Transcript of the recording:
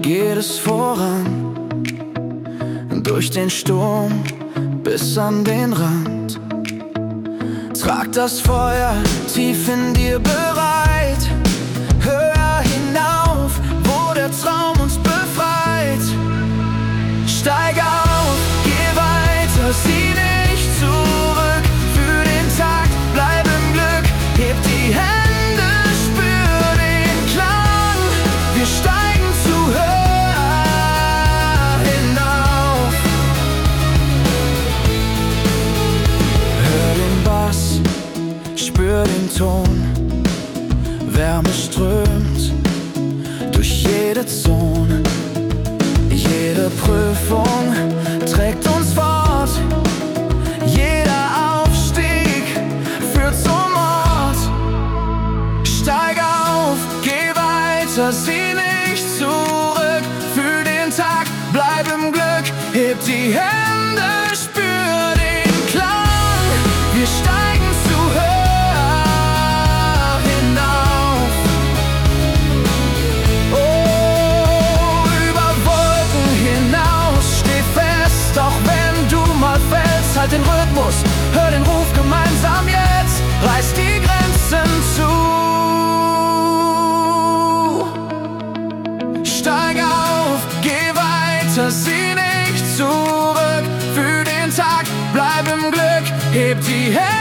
geht es voran, durch den Sturm bis an den Rand. Trag das Feuer tief in dir bereit, höher hinauf, wo der Traum uns befreit. Steig auf, geh weiter, sieh nicht zurück. Für den Tag, bleib im Glück, heb die Hände, spür den Klang. Wir steigen zu höher hinauf. Hör den Bass, spür den Ton, Wärme strömt durch jede Zone. Jede Prüfung trägt uns fort, jeder Aufstieg führt zum Ort. Steig auf, geh weiter, sieh nicht zurück. Für den Tag, bleib im Glück, heb die Hände, spür den Klang. Wir steigen zu höher hinauf. Auch wenn du mal fällst, halt den Rhythmus, hör den Ruf gemeinsam jetzt, reiß die Grenzen zu. Steig auf, geh weiter, sieh nicht zurück. Für den Tag, bleib im Glück, heb die Hände.